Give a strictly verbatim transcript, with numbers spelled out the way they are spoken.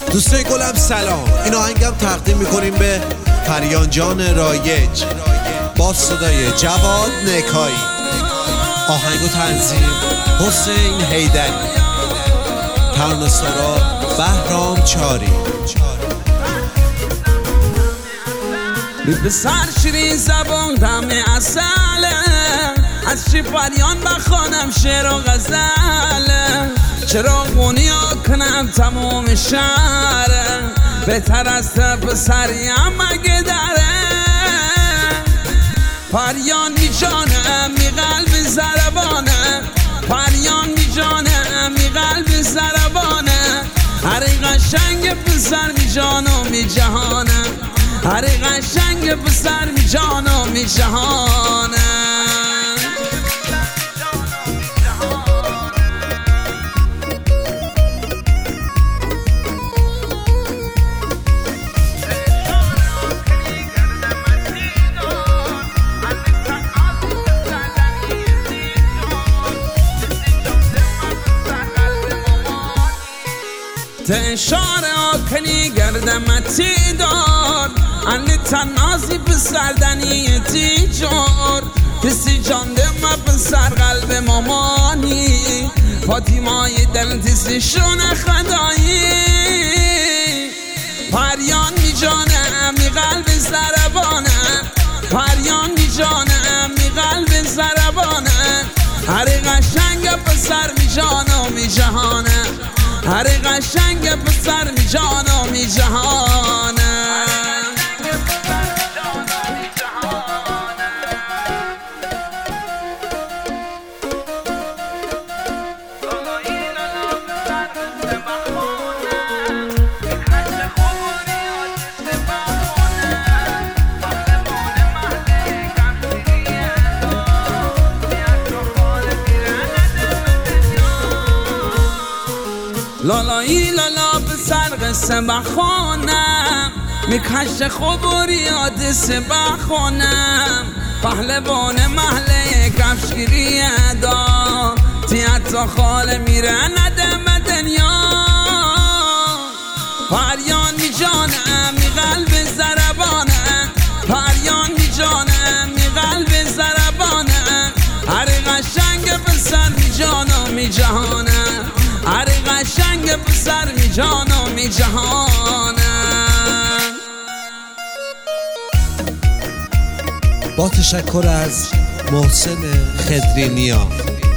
دوستای گلم سلام. این آهنگم تقدیم میکنیم به پریان جان رایج با صدای جواد نکایی. آهنگ و تنظیم حسین حیدری، ترانه سرا بهرام چاری. بی پسر شیرین زبان دم اصله، از چی پریان بخوانم شعر و غزله. چرا غنیا کنم تمام شهر، بهتر از پسریم مگه داره. پریان می جانم می قلب زربانه، پریان می جانم می قلب زربانه. هر قشنگ پسر می جانم می جهانه، هر قشنگ پسر می جانم می جهانه. تشار آکنی گردمتی دار، اندی تنازی پسر دنی تیجار. تسی جانده ما پسر قلب مامانی، فاطیمای دل تسی شونه خدایی. پریان می جانم می قلب زربانه، پریان می جانم می قلب زربانه. هر قشنگ پسر می جانم می جهانه، هر قشنگ پسر می جانم می جهانه. لالایی لالا پسر قصه بخونم، میکش خبریات سه بخونم. پهلوان محله کفشگیری دا، تیاتا خاله میره ندم دنیا. پریان می جانم می قلب زربانه، پریان می جانم می قلب زربانه. هر قشنگ پسر می جانم می جهانه، هر قشنگ پسر می جانم می جهانه. با تشکر از محسن خدرینیا.